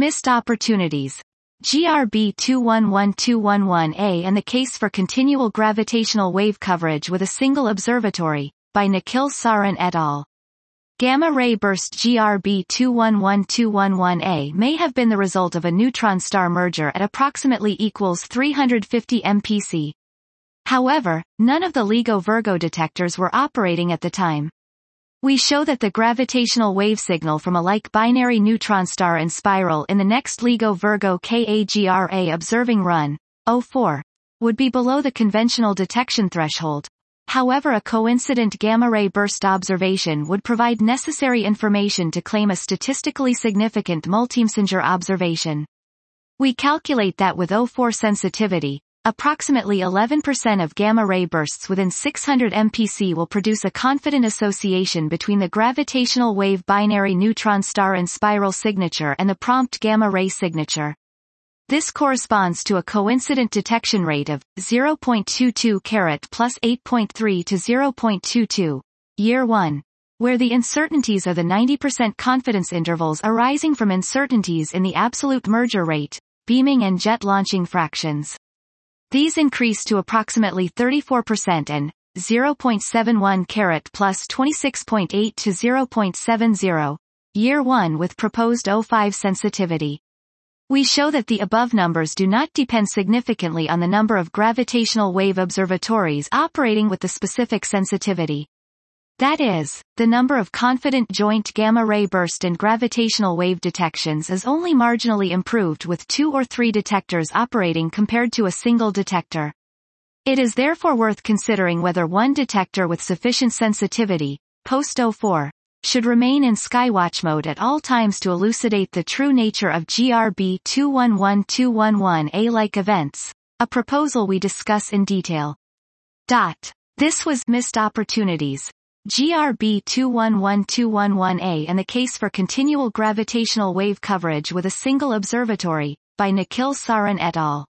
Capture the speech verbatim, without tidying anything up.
Missed opportunities. G R B two one one two one one A and the case for continual gravitational wave coverage with a single observatory, by Nikhil Saran et al. Gamma-ray burst G R B two one one two one one A may have been the result of a neutron-star merger at approximately equals three hundred fifty M P C. However, none of the LIGO Virgo detectors were operating at the time. We show that the gravitational wave signal from a like binary neutron star in spiral in the next LIGO Virgo KAGRA observing run, oh four, would be below the conventional detection threshold. However, a coincident gamma-ray burst observation would provide necessary information to claim a statistically significant multimessenger observation. We calculate that with oh four sensitivity, approximately eleven percent of gamma-ray bursts within six hundred M P C will produce a confident association between the gravitational wave binary neutron star in spiral signature and the prompt gamma-ray signature. This corresponds to a coincident detection rate of zero point two two carat plus eight point three to zero point two two, year one, where the uncertainties are the ninety percent confidence intervals arising from uncertainties in the absolute merger rate, beaming and jet launching fractions. These increase to approximately thirty-four percent and zero point seven one carat plus twenty-six point eight to zero point seven zero, year one with proposed oh five sensitivity. We show that the above numbers do not depend significantly on the number of gravitational wave observatories operating with the specific sensitivity. That is, the number of confident joint gamma-ray burst and gravitational wave detections is only marginally improved with two or three detectors operating compared to a single detector. It is therefore worth considering whether one detector with sufficient sensitivity, post oh four, should remain in skywatch mode at all times to elucidate the true nature of G R B two one one two one one A-like events, a proposal we discuss in detail. Dot. This was Missed Opportunities. G R B two one one two one one A and the case for continual gravitational wave coverage with a single observatory, by Nikhil Saran et al.